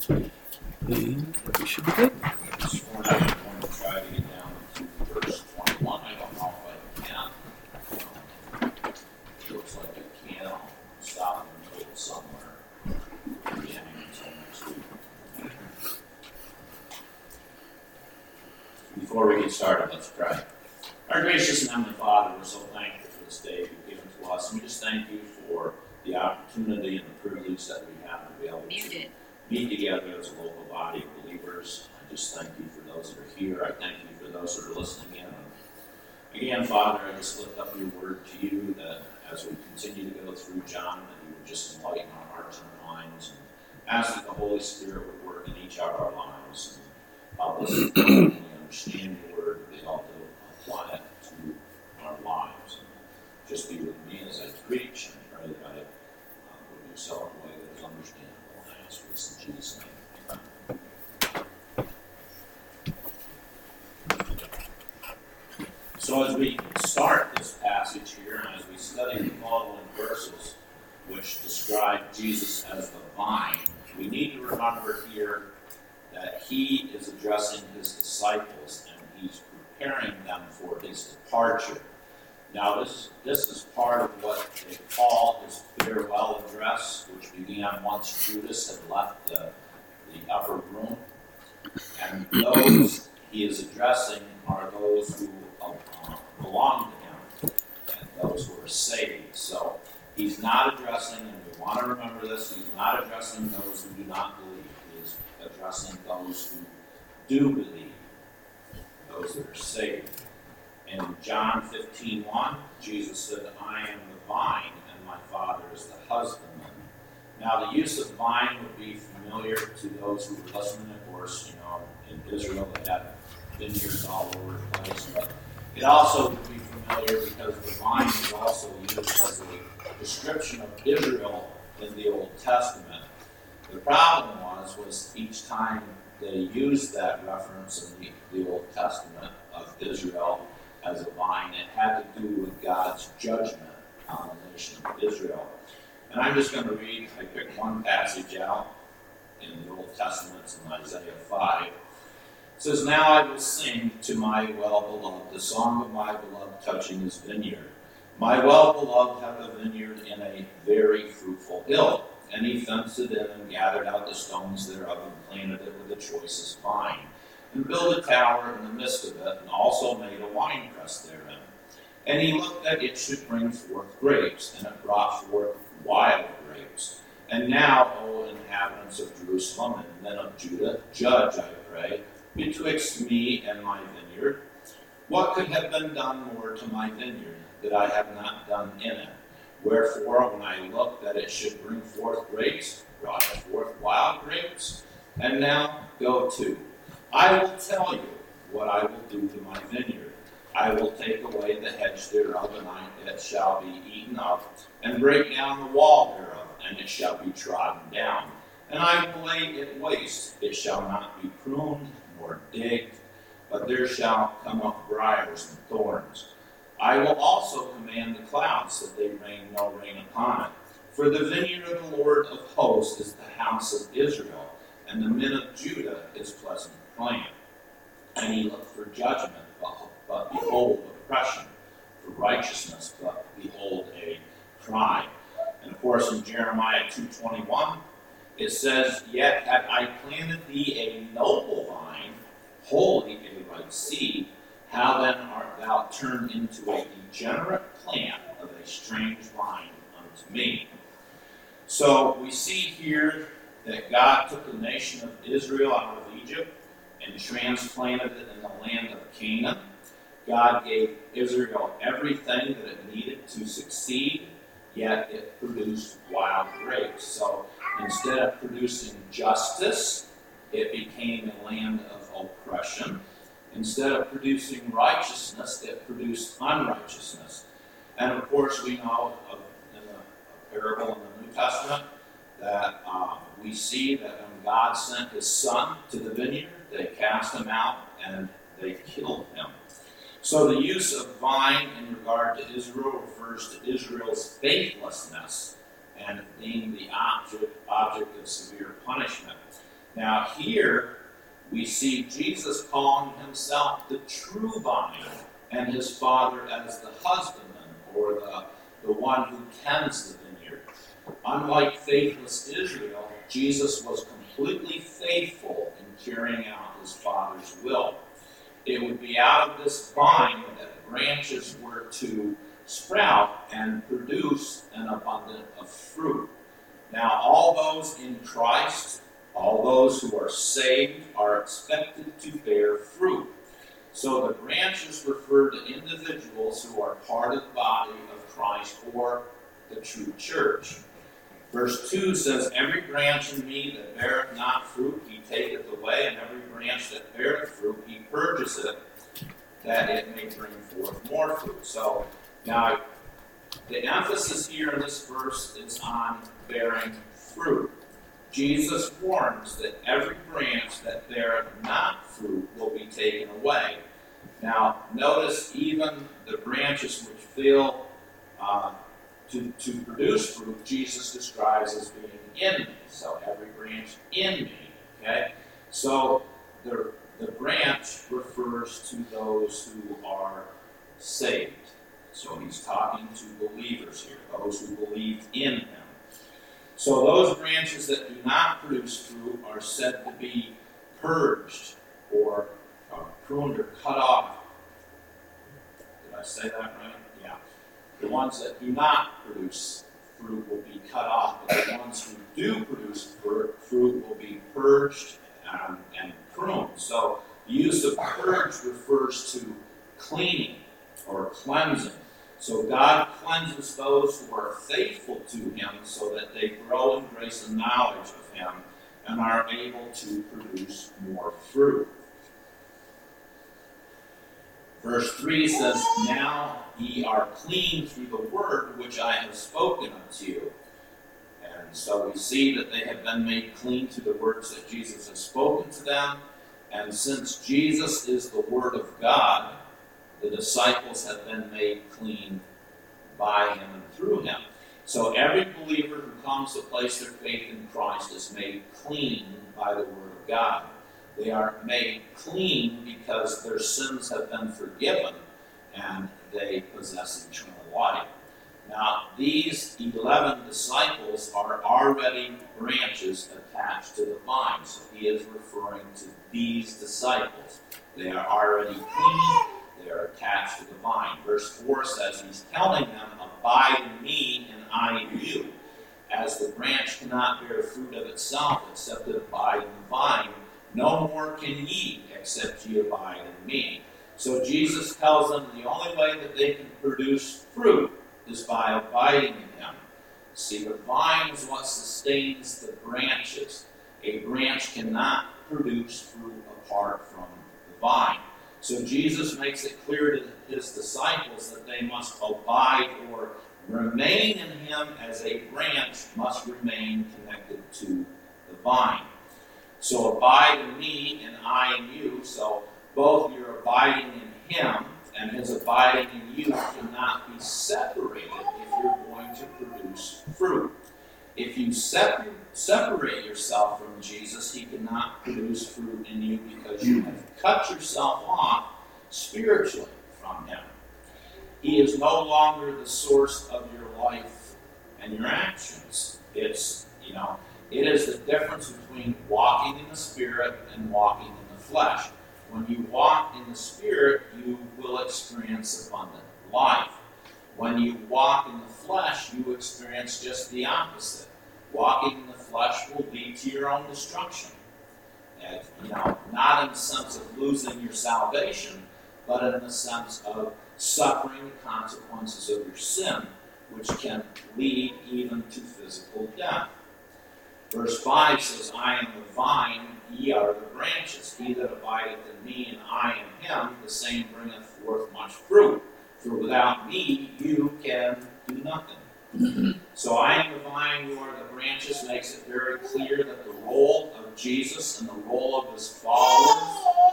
And we should be good. This morning I'm going to try to get down to verse 21. I don't know if I can. It looks like I can. I'll stop in the middle somewhere. Beginning until next week. Before we get started, let's pray. Our gracious and heavenly Father, we're so thankful for this day you've given to us. And we just thank you for the opportunity and the privilege that we have to be able to meet together as a local body of believers. I just thank you for those that are here. I thank you for those that are listening in. Again, Father, I just lift up your word to you that as we continue to go through John, that you would just enlighten our hearts and our minds, and ask that the Holy Spirit would work in each of our lives and help us to understand your word, to be able to apply it to our lives. And just be with me as I preach, and I pray that I will do so in a way that is understandable. I ask this in Jesus' name. Amen. So as we start this passage here, and as we study the following verses, which describe Jesus as the vine, we need to remember here that he is addressing his disciples and he's preparing them for his departure. Now this is part of what they call his farewell address, which began once Judas had left the upper room. And those he is addressing are those who belong to him and those who are saved. So he's not addressing, and we want to remember this, he's not addressing those who do not believe. He is addressing those who do believe, those that are saved. In John 15:1, Jesus said, I am the vine, and my Father is the husbandman. Now, the use of vine would be familiar to those who were listening. Of course, in Israel, they had vineyards all over the place. But it also would be familiar because the vine is also used as a description of Israel in the Old Testament. The problem was each time they used that reference in the Old Testament of Israel as a vine, it had to do with God's judgment on the nation of Israel. And I'm just going to read, I picked one passage out in the Old Testament, it's in Isaiah 5. It says, Now I will sing to my well-beloved, the song of my beloved touching his vineyard. My well-beloved hath a vineyard in a very fruitful hill, and he fenced it in and gathered out the stones thereof and planted it with the choicest vine, and built a tower in the midst of it, and also made a winepress therein. And he looked that it should bring forth grapes, and it brought forth wild grapes. And now, O inhabitants of Jerusalem and men of Judah, judge, I pray, betwixt me and my vineyard. What could have been done more to my vineyard that I have not done in it? Wherefore, when I looked that it should bring forth grapes, brought it forth wild grapes. And now, go to. I will tell you what I will do to my vineyard. I will take away the hedge thereof, and it shall be eaten up, and break down the wall thereof, and it shall be trodden down. And I will lay it waste. It shall not be pruned nor digged, but there shall come up briars and thorns. I will also command the clouds that they rain no rain upon it. For the vineyard of the Lord of hosts is the house of Israel, and the men of Judah his pleasant plan. And he looked for judgment, but behold oppression, for righteousness, but behold a cry. And of course in Jeremiah 2:21, it says, Yet have I planted thee a noble vine, wholly a right seed. How then art thou turned into a degenerate plant of a strange vine unto me? So we see here that God took the nation of Israel out of Egypt and transplanted it in the land of Canaan. God gave Israel everything that it needed to succeed, yet it produced wild grapes. So instead of producing justice, it became a land of oppression. Instead of producing righteousness, it produced unrighteousness. And of course, we know in the parable in the New Testament that we see that when God sent his son to the vineyard, they cast him out and they killed him. So the use of vine in regard to Israel refers to Israel's faithlessness and being the object of severe punishment. Now here we see Jesus calling himself the true vine and his Father as the husbandman, or the one who tends the vineyard. Unlike faithless Israel, Jesus was completely faithful in carrying out his Father's will. It would be out of this vine that branches were to sprout and produce an abundance of fruit. Now, all those in Christ, all those who are saved, are expected to bear fruit. So the branches refer to individuals who are part of the body of Christ, or the true church. Verse 2 says, "Every branch in me that beareth not fruit, he taketh away, and every branch that beareth fruit, he purges it, that it may bring forth more fruit." So now, the emphasis here in this verse is on bearing fruit. Jesus warns that every branch that beareth not fruit will be taken away. Now, notice even the branches which fail to produce fruit, Jesus describes as being in me. So every branch in me. Okay? So the branch refers to those who are saved. So he's talking to believers here, those who believe in him. So those branches that do not produce fruit are said to be purged or pruned or cut off. Did I say that right? Yeah. The ones that do not produce fruit will be cut off, but the ones who do produce fruit will be purged and pruned. So the use of purge refers to cleaning or cleansing. So God cleanses those who are faithful to him so that they grow in grace and knowledge of him and are able to produce more fruit. Verse 3 says, "Now ye are clean through the word which I have spoken unto you." And so we see that they have been made clean through the words that Jesus has spoken to them. And since Jesus is the Word of God, the disciples have been made clean by him and through him. So every believer who comes to place their faith in Christ is made clean by the Word of God. They are made clean because their sins have been forgiven and they possess eternal life. Now, these 11 disciples are already branches attached to the vine. So he is referring to these disciples. They are already clean. They are attached to the vine. Verse 4 says, he's telling them, "Abide in me and I in you. As the branch cannot bear fruit of itself except it abide in the vine, no more can ye except ye abide in me." So Jesus tells them the only way that they can produce fruit is by abiding in him. See, the vine is what sustains the branches. A branch cannot produce fruit apart from the vine. So Jesus makes it clear to his disciples that they must abide or remain in him, as a branch must remain connected to the vine. So abide in me and I in you. So both your abiding in him and his abiding in you cannot be separated if you're going to produce fruit. If you separate yourself from Jesus, he cannot produce fruit in you because you have cut yourself off spiritually from him. He is no longer the source of your life and your actions. It is the difference between walking in the Spirit and walking in the flesh. When you walk in the Spirit, you will experience abundant life. When you walk in the flesh, you experience just the opposite. Walking in the flesh will lead to your own destruction. And, not in the sense of losing your salvation, but in the sense of suffering the consequences of your sin, which can lead even to physical death. Verse 5 says, "I am the vine, ye are the branches. He that abideth in me, and I in him, the same bringeth forth much fruit. For without me, you can do nothing." So I am the vine, you are the branches, makes it very clear that the role of Jesus and the role of his followers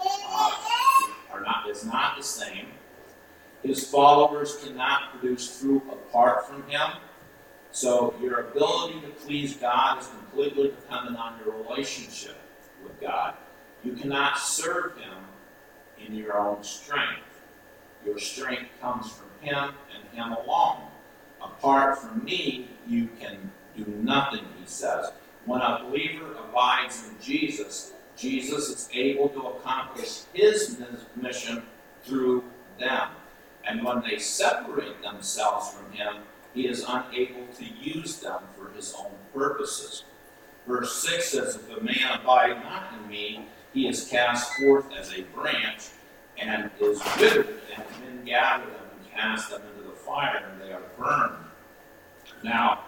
is not the same. His followers cannot produce fruit apart from him. So your ability to please God is completely dependent on your relationship. with God. You cannot serve him in your own strength. Your strength comes from him and him alone. Apart from me, you can do nothing, he says. When a believer abides in Jesus, Jesus is able to accomplish his mission through them. And when they separate themselves from him, he is unable to use them for his own purposes. Verse 6 says, if a man abide not in me, he is cast forth as a branch and is withered, and men gather them and cast them into the fire, and they are burned. Now,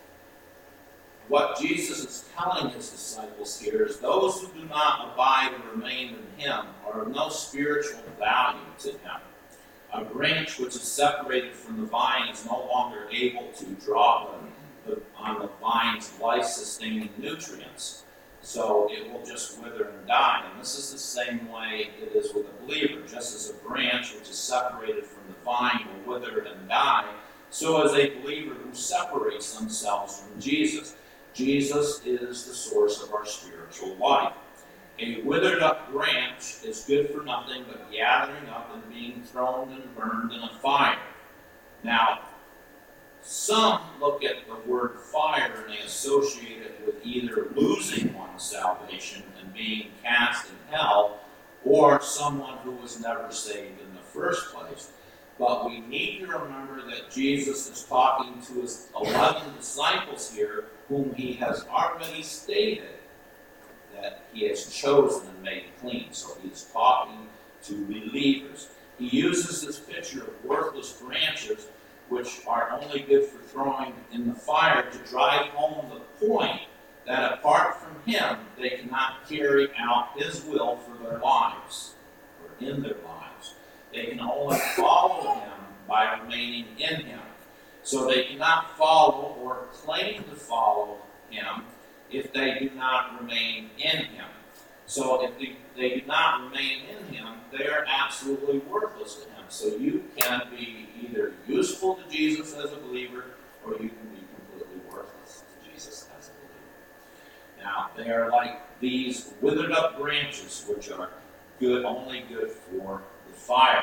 what Jesus is telling his disciples here is those who do not abide and remain in him are of no spiritual value to him. A branch which is separated from the vine is no longer able to draw on the vine's life-sustaining nutrients. So it will just wither and die. And this is the same way it is with a believer. Just as a branch which is separated from the vine will wither and die, so is a believer who separates themselves from Jesus. Jesus is the source of our spiritual life. A withered up branch is good for nothing but gathering up and being thrown and burned in a fire. Now, some look at the word fire and they associate it with either losing one's salvation and being cast in hell, or someone who was never saved in the first place. But we need to remember that Jesus is talking to his 11 disciples here, whom he has already stated that he has chosen and made clean. So he's talking to believers. He uses this picture of worthless branches, which are only good for throwing in the fire, to drive home the point that apart from him, they cannot carry out his will for their lives, or in their lives. They can only follow him by remaining in him. So they cannot follow or claim to follow him if they do not remain in him. So if they do not remain in him, they are absolutely worthless to him. So you can be either useful to Jesus as a believer, or you can be completely worthless to Jesus as a believer. Now, they are like these withered up branches, which are only good for the fire.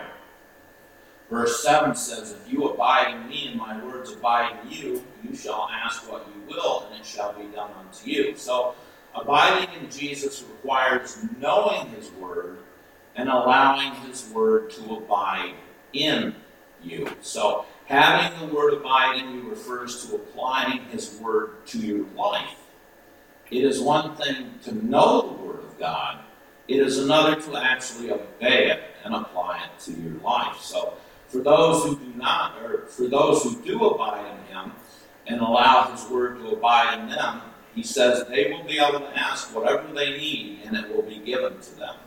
Verse 7 says, if you abide in me and my words abide in you, you shall ask what you will, and it shall be done unto you. So, abiding in Jesus requires knowing his word and allowing his word to abide in you. So, having the word abide in you refers to applying his word to your life. It is one thing to know the word of God. It is another to actually obey it and apply it to your life. So, for those who do not, or for those who do abide in him and allow his word to abide in them, he says they will be able to ask whatever they need and it will be given to them.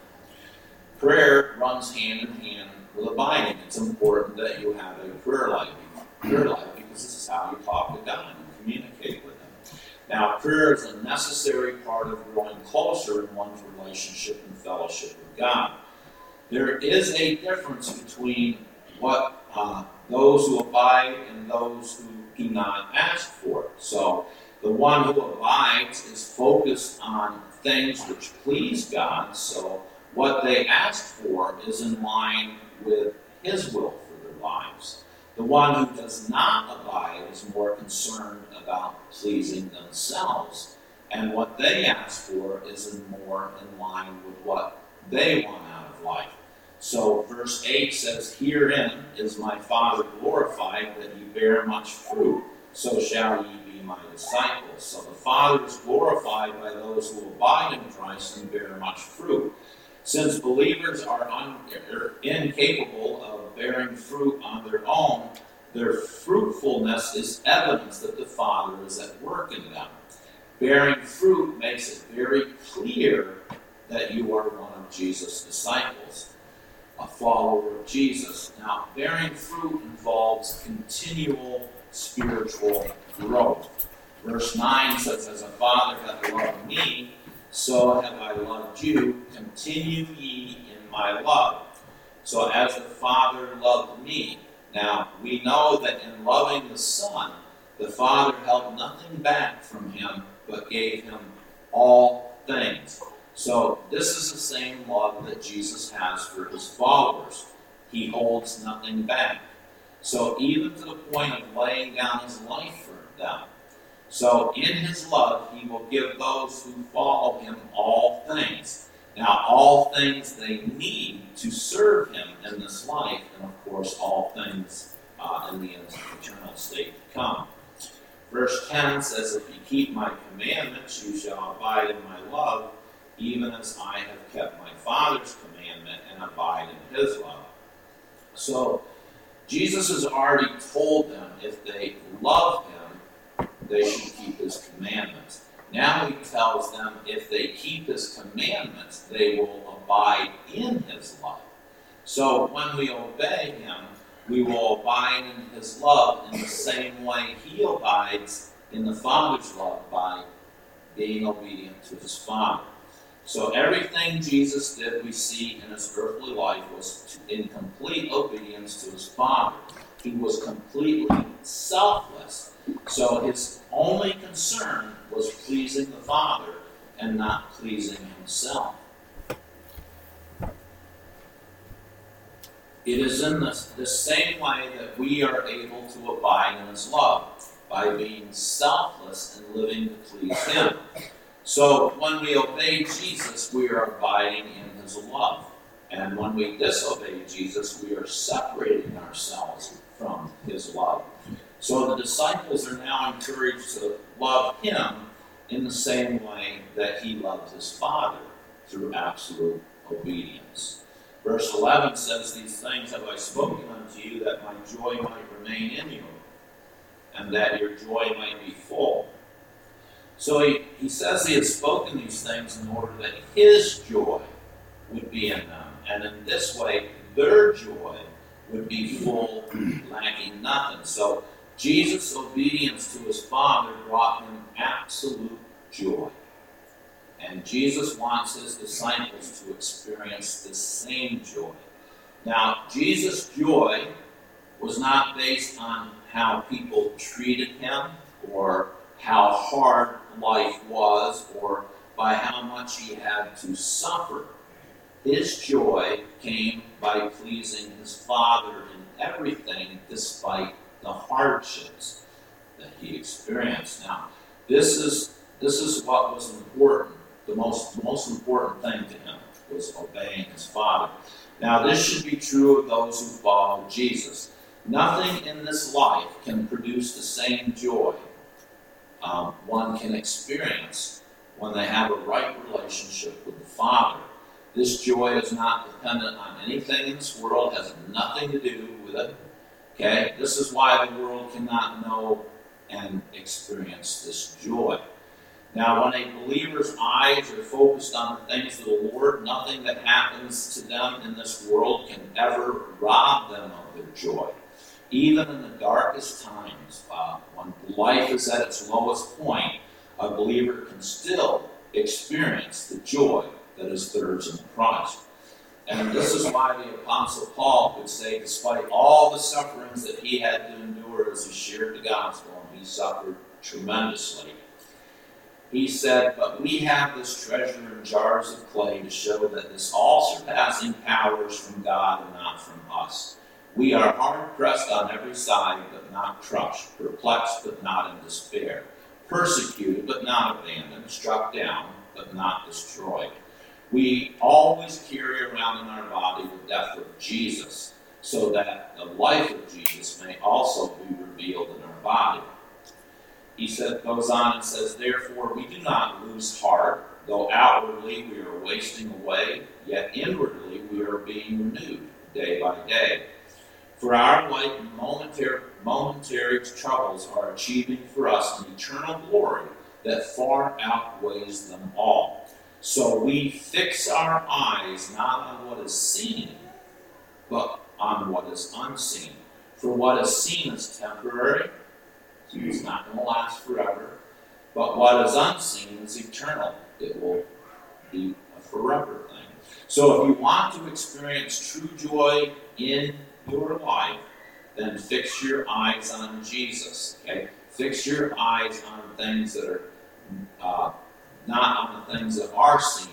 Prayer runs hand in hand with abiding. It's important that you have a prayer life because this is how you talk to God and communicate with him. Now, prayer is a necessary part of growing closer in one's relationship and fellowship with God. There is a difference between what those who abide and those who do not ask for it. So the one who abides is focused on things which please God, so what they ask for is in line with his will for their lives. The one who does not abide is more concerned about pleasing themselves, and what they ask for is more in line with what they want out of life. So verse 8 says, herein is my Father glorified, that ye bear much fruit, so shall ye be my disciples. So the Father is glorified by those who abide in Christ and bear much fruit. Since believers are incapable of bearing fruit on their own, their fruitfulness is evidence that the Father is at work in them. Bearing fruit makes it very clear that you are one of Jesus' disciples, a follower of Jesus. Now, bearing fruit involves continual spiritual growth. Verse 9 says, as a father hath loved me, so have I loved you. Continue ye in my love. So as the Father loved me. Now, we know that in loving the Son, the Father held nothing back from him, but gave him all things. So this is the same love that Jesus has for his followers. He holds nothing back. So even to the point of laying down his life for them. So in his love, he will give those who follow him all things. Now, all things they need to serve him in this life, and of course, all things in the eternal state to come. Verse 10 says, if you keep my commandments, you shall abide in my love, even as I have kept my Father's commandment and abide in his love. So, Jesus has already told them if they love him, they should keep his commandments. Now he tells them if they keep his commandments, they will abide in his love. So when we obey him, we will abide in his love in the same way he abides in the Father's love by being obedient to his Father. So everything Jesus did, we see in his earthly life, was in complete obedience to his Father. He was completely selfless. So his only concern was pleasing the Father and not pleasing himself. It is in the same way that we are able to abide in his love, by being selfless and living to please him. So when we obey Jesus, we are abiding in his love. And when we disobey Jesus, we are separating ourselves from his love. So the disciples are now encouraged to love him in the same way that he loved his Father, through absolute obedience. Verse 11 says, these things have I spoken unto you, that my joy might remain in you, and that your joy might be full. So he says he has spoken these things in order that his joy would be in them. And in this way, their joy would be full, lacking nothing. So Jesus' obedience to his Father brought him absolute joy. And Jesus wants his disciples to experience the same joy. Now, Jesus' joy was not based on how people treated him, or how hard life was, or by how much he had to suffer. His joy came by pleasing his Father in everything, despite the hardships that he experienced. Now, this is what was important. The most important thing to him was obeying his Father. Now, this should be true of those who follow Jesus. Nothing in this life can produce the same joy one can experience when they have a right relationship with the Father. This joy is not dependent on anything in this world, has nothing to do with it. Okay? This is why the world cannot know and experience this joy. Now, when a believer's eyes are focused on the things of the Lord, nothing that happens to them in this world can ever rob them of their joy. Even in the darkest times, when life is at its lowest point, a believer can still experience the joy that is theirs in Christ. And this is why the Apostle Paul could say, despite all the sufferings that he had to endure as he shared the gospel, and he suffered tremendously, he said, but we have this treasure in jars of clay to show that this all-surpassing power is from God and not from us. We are hard-pressed on every side, but not crushed, perplexed, but not in despair, persecuted, but not abandoned, struck down, but not destroyed. We always carry around in our body the death of Jesus, so that the life of Jesus may also be revealed in our body. He goes on and says, therefore we do not lose heart, though outwardly we are wasting away, yet inwardly we are being renewed day by day. For our light and momentary troubles are achieving for us an eternal glory that far outweighs them all. So we fix our eyes not on what is seen, but on what is unseen. For what is seen is temporary, so it's not going to last forever. But what is unseen is eternal. It will be a forever thing. So if you want to experience true joy in your life, then fix your eyes on Jesus. Okay? Fix your eyes on things that are not on the things that are seen, but on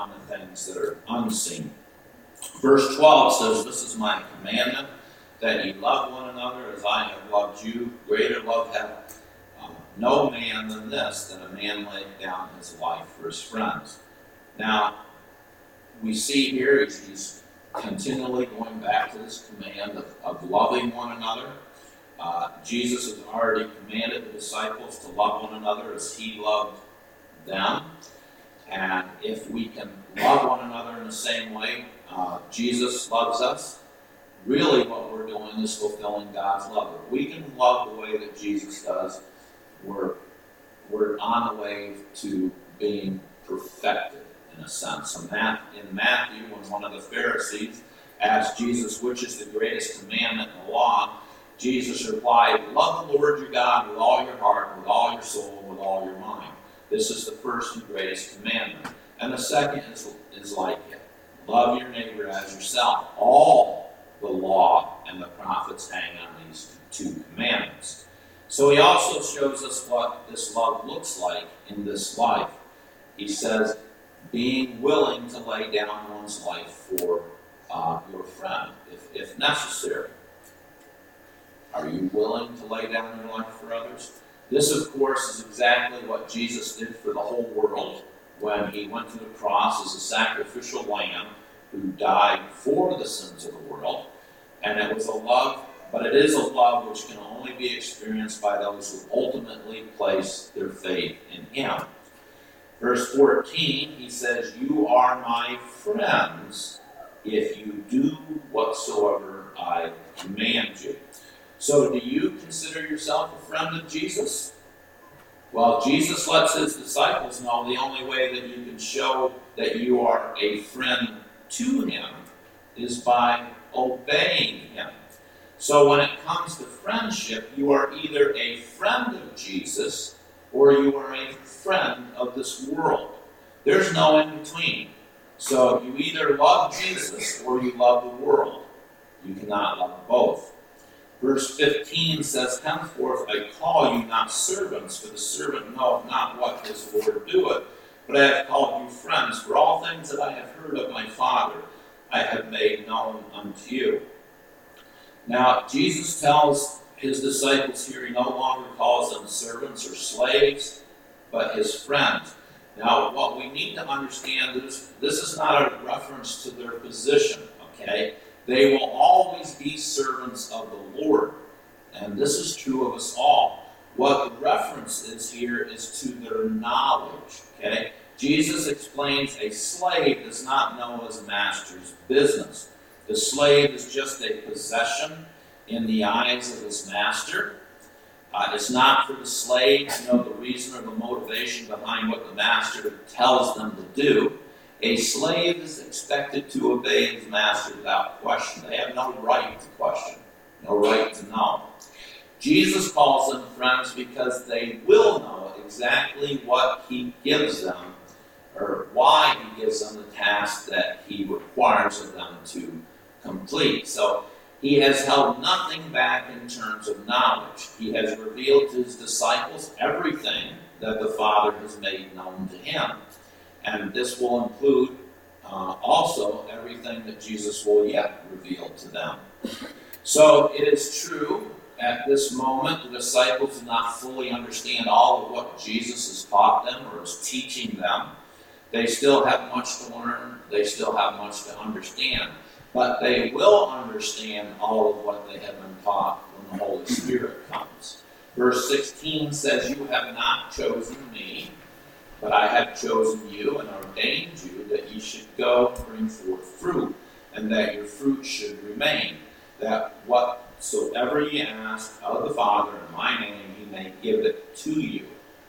on the things that are unseen. Verse 12 says, "This is my commandment, that ye love one another as I have loved you. Greater love hath no man than this, that a man lay down his life for his friends." Now, we see here he's continually going back to this command of loving one another. Jesus has already commanded the disciples to love one another as he loved them. And if we can love one another in the same way Jesus loves us, really what we're doing is fulfilling God's love. If we can love the way that Jesus does, we're on the way to being perfected, in a sense. In Matthew, when one of the Pharisees asked Jesus, which is the greatest commandment in the law, Jesus replied, "Love the Lord your God with all your heart, with all your soul, with all your mind. This is the first and greatest commandment. And the second is like it. Love your neighbor as yourself." All the law and the prophets hang on these two commandments. So he also shows us what this love looks like in this life. He says, being willing to lay down one's life for your friend, if necessary. Are you willing to lay down your life for others? This, of course, is exactly what Jesus did for the whole world when he went to the cross as a sacrificial lamb who died for the sins of the world. And it was a love, but it is a love which can only be experienced by those who ultimately place their faith in him. Verse 14, he says, "You are my friends if you do whatsoever I command you." So do you consider yourself a friend of Jesus? Well, Jesus lets his disciples know the only way that you can show that you are a friend to him is by obeying him. So when it comes to friendship, you are either a friend of Jesus or you are a friend of this world. There's no in between. So you either love Jesus or you love the world. You cannot love both. Verse 15 says, "Henceforth I call you not servants, for the servant knoweth not what his Lord doeth, but I have called you friends, for all things that I have heard of my Father I have made known unto you." Now, Jesus tells his disciples here, he no longer calls them servants or slaves, but his friends. Now, what we need to understand is this is not a reference to their position, okay? They will always be servants of the Lord, and this is true of us all. What the reference is here is to their knowledge, okay? Jesus explains a slave does not know his master's business. The slave is just a possession in the eyes of his master. It's not for the slave to know the reason or the motivation behind what the master tells them to do. A slave is expected to obey his master without question. They have no right to question, no right to know. Jesus calls them friends because they will know exactly what he gives them or why he gives them the task that he requires of them to complete. So he has held nothing back in terms of knowledge. He has revealed to his disciples everything that the Father has made known to him. And this will include also everything that Jesus will yet reveal to them. So it is true, at this moment, the disciples do not fully understand all of what Jesus has taught them or is teaching them. They still have much to learn. They still have much to understand. But they will understand all of what they have been taught when the Holy Spirit comes. Verse 16 says, "You have not chosen me, but I have chosen you and ordained you that ye should go and bring forth fruit, and that your fruit should remain, that whatsoever ye ask of the Father in my name, he may give it to you."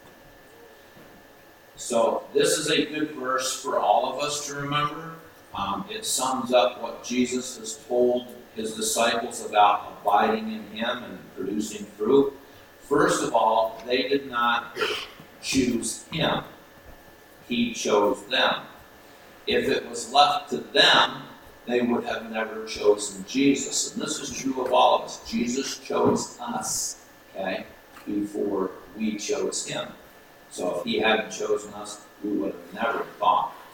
So this is a good verse for all of us to remember. It sums up what Jesus has told his disciples about abiding in him and producing fruit. First of all, they did not choose him. He chose them. If it was left to them, they would have never chosen Jesus. And this is true of all of us. Jesus chose us, okay, before we chose him. So if he hadn't chosen us, we would have never thought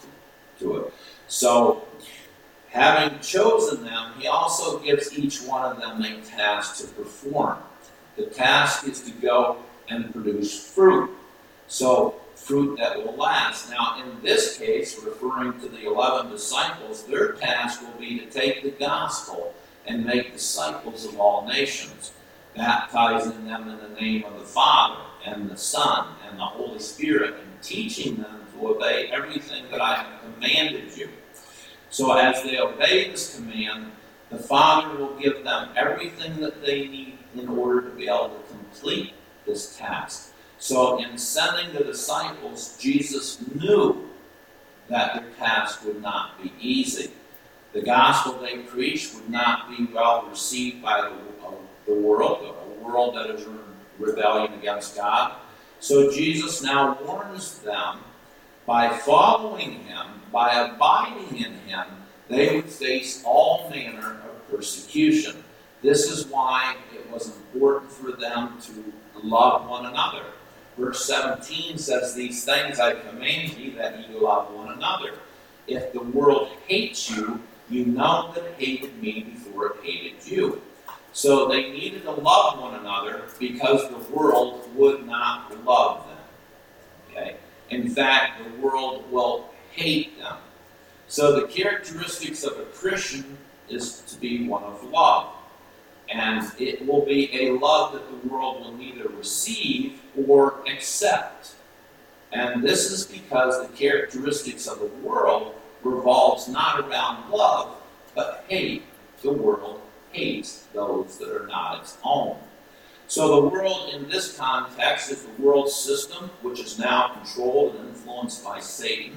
to it. So, having chosen them, he also gives each one of them a task to perform. The task is to go and produce fruit. So, fruit that will last. Now, in this case, referring to the 11 disciples, their task will be to take the gospel and make disciples of all nations, baptizing them in the name of the Father and the Son and the Holy Spirit, and teaching them to obey everything that I have commanded you. So as they obey this command, the Father will give them everything that they need in order to be able to complete this task. So in sending the disciples, Jesus knew that their task would not be easy. The gospel they preached would not be well received by the world, a world that is in rebellion against God. So Jesus now warns them, by following him, by abiding in him, they would face all manner of persecution. This is why it was important for them to love one another. Verse 17 says, "These things I command you, that ye love one another. If the world hates you, you know that it hated me before it hated you." So they needed to love one another because the world would not love them. Okay? In fact, the world will hate them. So the characteristics of a Christian is to be one of love. And it will be a love that the world will neither receive or accept. And this is because the characteristics of the world revolves not around love, but hate. The world hates those that are not its own. So the world in this context is the world system, which is now controlled and influenced by Satan.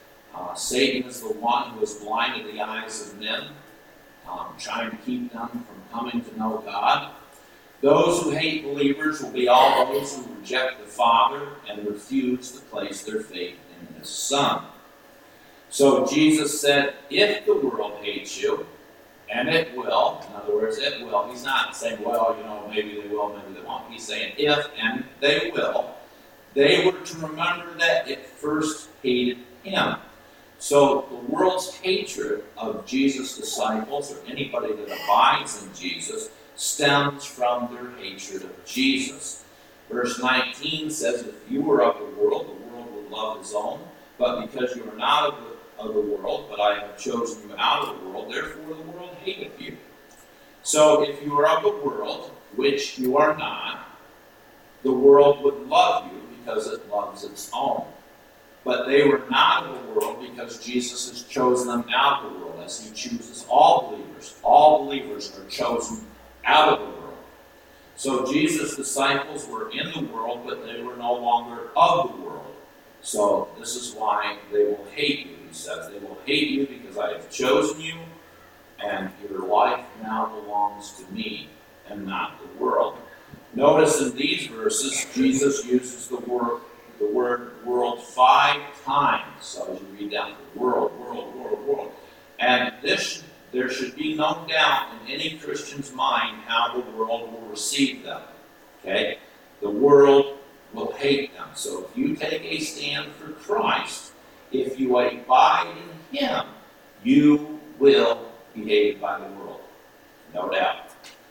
Satan is the one who has blinded the eyes of men, trying to keep them from coming to know God. Those who hate believers will be all those who reject the Father and refuse to place their faith in His Son. So Jesus said, if the world hates you, and it will, in other words, it will. He's not saying, well, maybe they will, maybe they won't. He's saying, if, and they will, they were to remember that it first hated Him. So the world's hatred of Jesus' disciples, or anybody that abides in Jesus, stems from their hatred of Jesus. Verse 19 says, if you were of the world would love his own. But because you are not of the world, but I have chosen you out of the world, therefore the world hateth you. So if you are of the world, which you are not, the world would love you because it loves its own. But they were not of the world because Jesus has chosen them out of the world, as He chooses all believers. All believers are chosen out of the world. So Jesus' disciples were in the world, but they were no longer of the world. So this is why they will hate you, He says. They will hate you because I have chosen you, and your life now belongs to me and not the world. Notice in these verses, Jesus uses the word world 5 times. So as you read down the world. And there should be no doubt in any Christian's mind how the world will receive them. Okay? The world will hate them. So if you take a stand for Christ, if you abide in Him, you will be hated by the world. No doubt.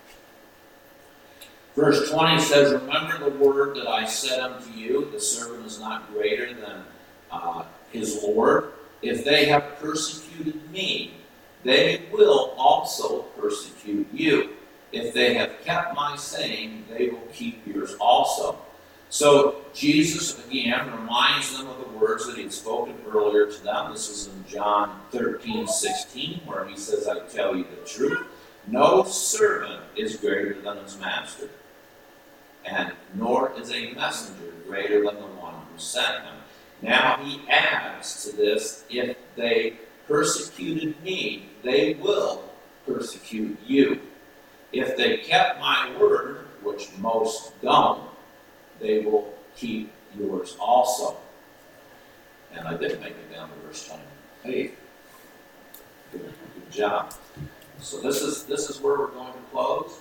Verse 20 says, remember the word that I said unto you, the servant is not greater than his Lord. If they have persecuted me, they will also persecute you. If they have kept my saying, they will keep yours also. So Jesus, again, reminds them of the words that He had spoken earlier to them. This is in John 13:16, where He says, I tell you the truth, no servant is greater than his master, and nor is a messenger greater than the one who sent him. Now He adds to this, if they persecuted me, they will persecute you. If they kept my word, which most don't, they will keep yours also. And I did make it down to verse 20. Hey, good job. So this is where we're going to close.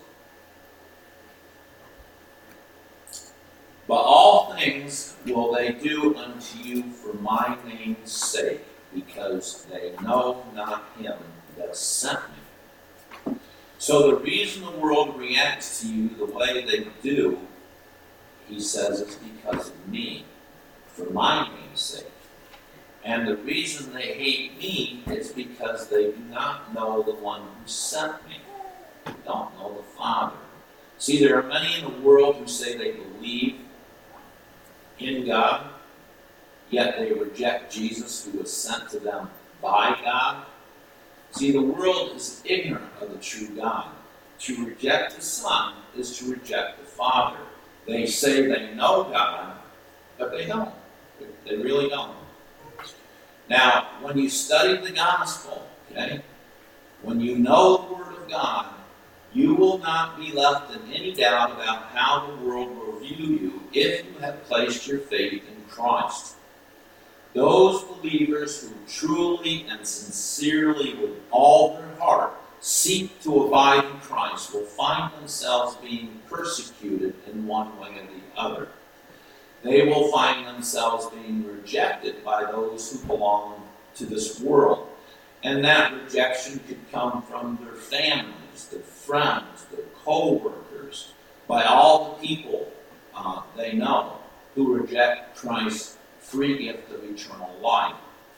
But all things will they do unto you for my name's sake, because because they know not him that sent me. So the reason the world reacts to you the way they do, he says, is because of me, for my name's sake. And the reason they hate me is because they do not know the one who sent me. They don't know the Father. See, there are many in the world who say they believe in God, yet they reject Jesus who was sent to them by God. See, the world is ignorant of the true God. To reject the Son is to reject the Father. They say they know God, but they don't. They really don't. Now, when you study the gospel, okay, when you know the Word of God, you will not be left in any doubt about how the world will view you if you have placed your faith in Christ. Those believers who truly and sincerely with all their heart seek to abide in Christ will find themselves being persecuted in one way or the other. They will find themselves being rejected by those who belong to this world. And that rejection could come from their families, their friends, their co-workers, by all the people they know who reject Christ's free gift of eternal life.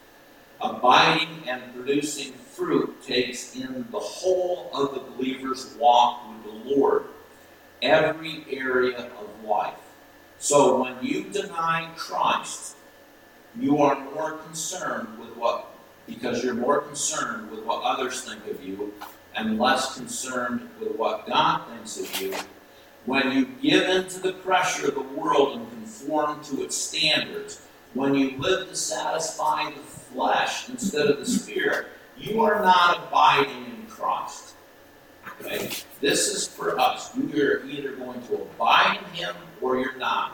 Abiding and producing fruit takes in the whole of the believer's walk with the Lord, every area of life. So when you deny Christ, you are more concerned with because you're more concerned with what others think of you and less concerned with what God thinks of you. When you give in to the pressure of the world and conform to its standards, when you live to satisfy the flesh instead of the Spirit, you are not abiding in Christ. Okay? This is for us. You're either going to abide in Him or you're not,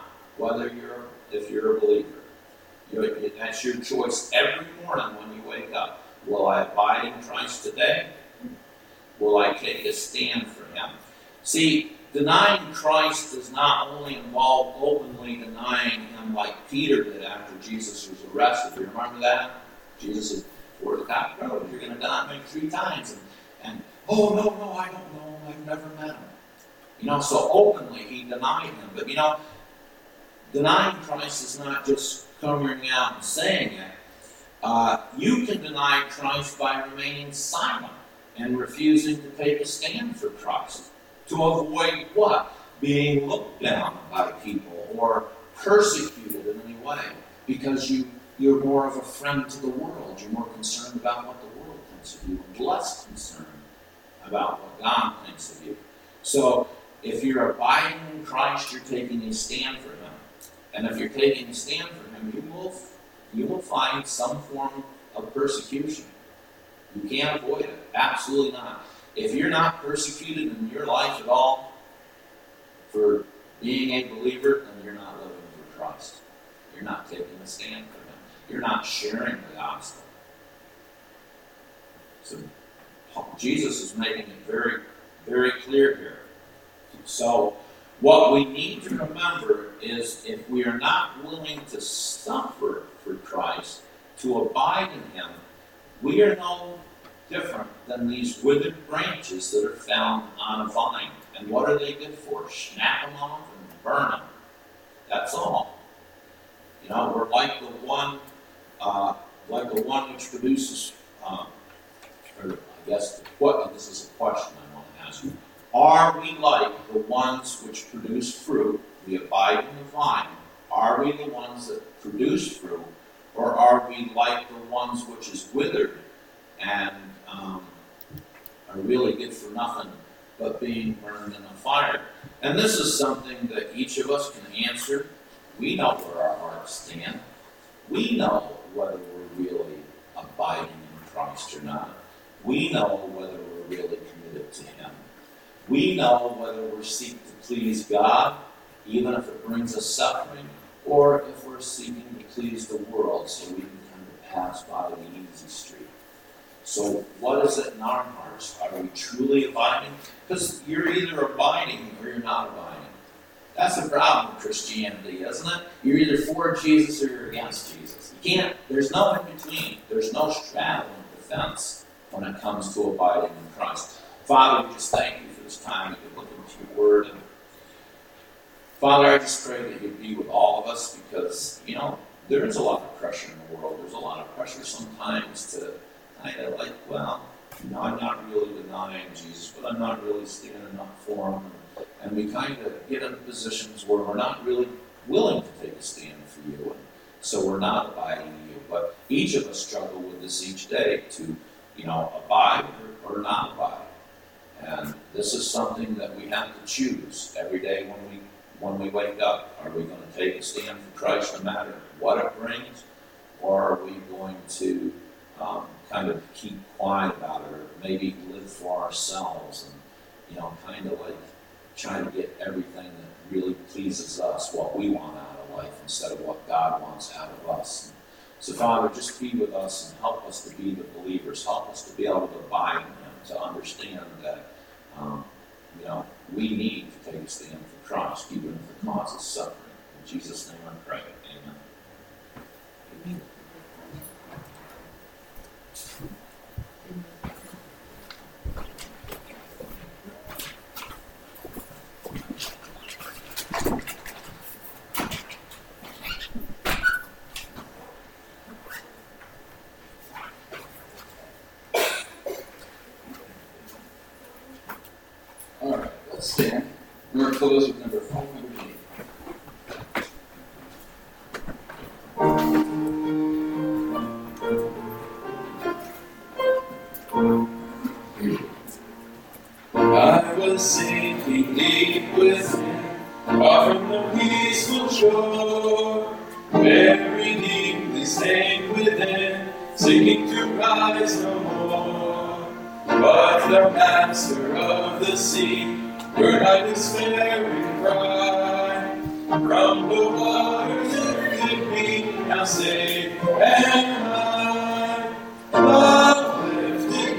if you're a believer. That's your choice every morning when you wake up. Will I abide in Christ today? Will I take a stand for Him? See, denying Christ does not only involve openly denying Him like Peter did after Jesus was arrested. You remember that? Jesus said, "For the cock crows, you're going to deny me 3 times." And oh, no, I don't know him. I've never met him. So openly he denied Him. But denying Christ is not just coming out and saying it. You can deny Christ by remaining silent and refusing to take a stand for Christ. To avoid what? Being looked down by people or persecuted in any way. Because you're more of a friend to the world. You're more concerned about what the world thinks of you and less concerned about what God thinks of you. So if you're abiding in Christ, you're taking a stand for Him. And if you're taking a stand for Him, you will find some form of persecution. You can't avoid it. Absolutely not. If you're not persecuted in your life at all for being a believer, then you're not living for Christ. You're not taking a stand for Him. You're not sharing the gospel. So Jesus is making it very, very clear here. So what we need to remember is if we are not willing to suffer for Christ, to abide in Him, we are no different than these withered branches that are found on a vine. And what are they good for? Snap them off and burn them. That's all. We're like the one which produces, or I guess this is a question I want to ask you. Are we like the ones which produce fruit? We abide in the vine. Are we the ones that produce fruit? Or are we like the ones which is withered and are really good for nothing but being burned in a fire? And this is something that each of us can answer. We know where our hearts stand. We know whether we're really abiding in Christ or not. We know whether we're really committed to Him. We know whether we're seeking to please God, even if it brings us suffering, or if we're seeking to please the world so we can kind of pass by the easy street. So what is it in our hearts? Are we truly abiding? Because you're either abiding or you're not abiding. That's the problem with Christianity, isn't it? You're either for Jesus or you're against Jesus. You there's no in between. There's no straddling the fence when it comes to abiding in Christ. Father, we just thank you for this time that we look into your word. And Father, I just pray that you'd be with all of us because, there is a lot of pressure in the world. There's a lot of pressure sometimes to kind of like, I'm not really denying Jesus, but I'm not really standing up for him. And we kind of get in positions where we're not really willing to take a stand for you. And so we're not abiding in you. But each of us struggle with this each day to, abide or not abide. And this is something that we have to choose every day when we wake up. Are we going to take a stand for Christ no matter what it brings? Or are we going to kind of keep quiet about it, or maybe live for ourselves and, kind of like try to get everything that really pleases us, what we want out of life, instead of what God wants out of us. So, Father, just be with us and help us to be the believers. Help us to be able to abide in him, to understand that, we need to take a stand for Christ, even if the cause is suffering. In Jesus' name I pray. Amen. Amen. All right, let's stand. We're going to close with number 508. I was sinking deep within, far from the peaceful shore, very deeply stained within, sinking to rise no more. But the master of the sea heard my despairing cry, from the waters lifted me, now safe am I. Love lifted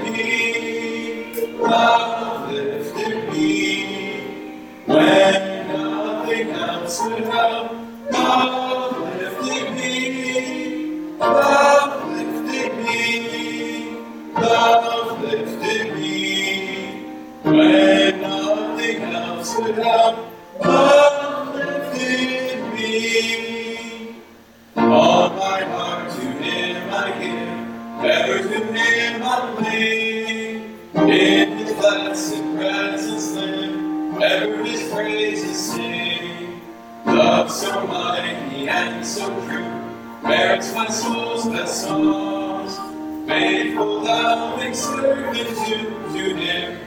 me, love lifted me, when nothing else could help. Love lifted me, love lifted me, love lifted me, when nothing else could help. Love lifted me. All my heart to him I give, ever to him I cling. In his blessed presence live, ever his praises sing. Love so mighty and so true, merits my soul's best songs. Faithful, loving servitude to him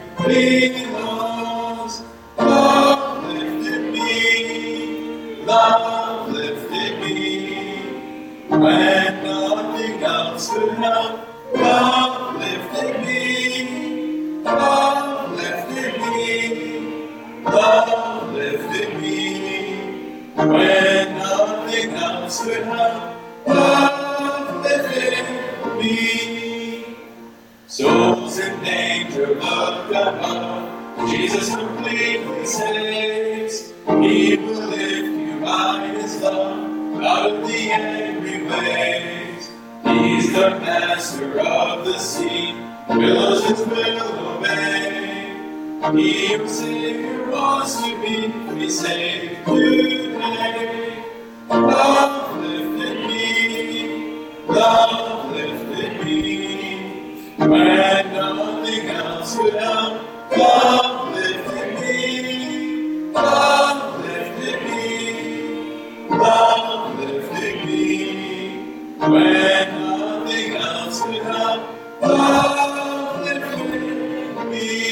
belongs. Love lifted me, love lifted me, when nothing else could help. Love lifted me, love lifted me, love lifted me, when nothing else could help. Love lifted me. Souls in danger, look above. Jesus completely saves. He will lift you by his love out of the angry waves. He's the master of the sea, billows his will obey. He who Savior wants to be saved today. Love lifted me, love lifted me, when nothing else could help. Love lifted me, love lifted me, love lifted me, when nothing else could help. Love lifted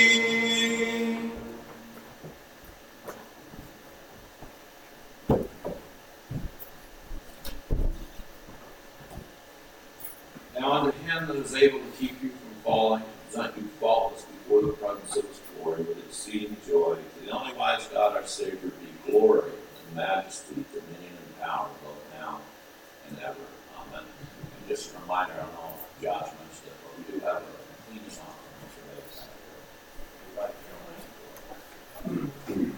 me. Now unto him that is able to keep you from falling, present you faultless before the presence of his glory with exceeding joy. To the only wise God our Savior be glory and majesty, dominion and power, both now and ever. Amen. And just a reminder, I don't know if Josh mentioned it, but we do have a cleaning offering today. Right here.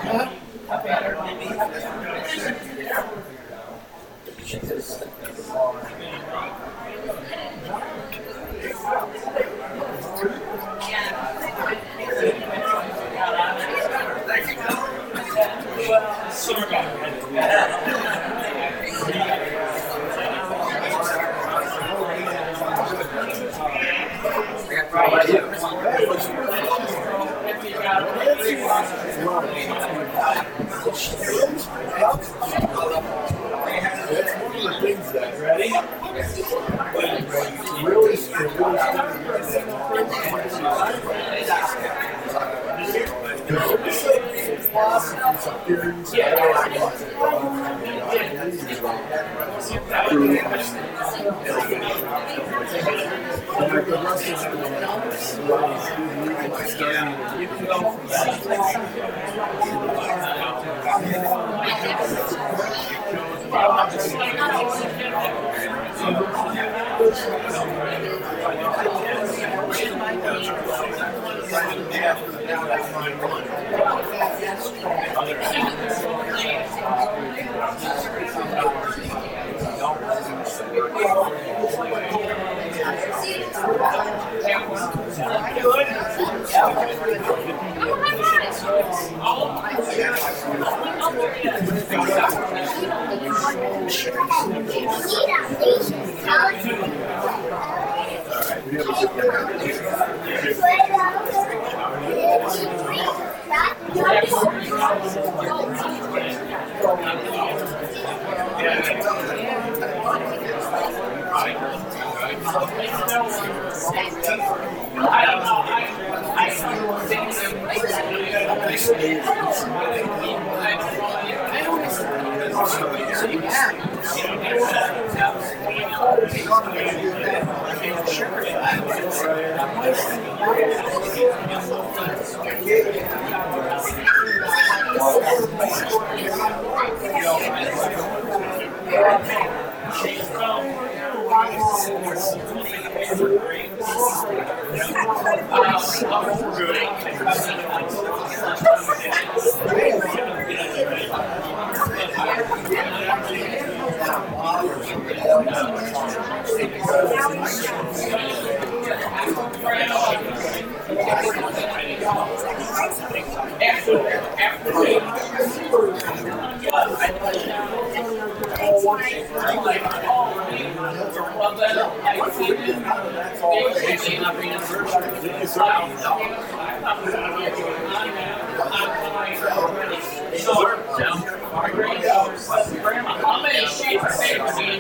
How many sheets of paper do you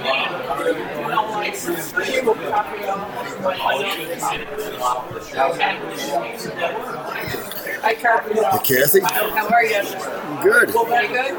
Hi, Carpenter. Hey, Kathy. How are you? Good. Very good?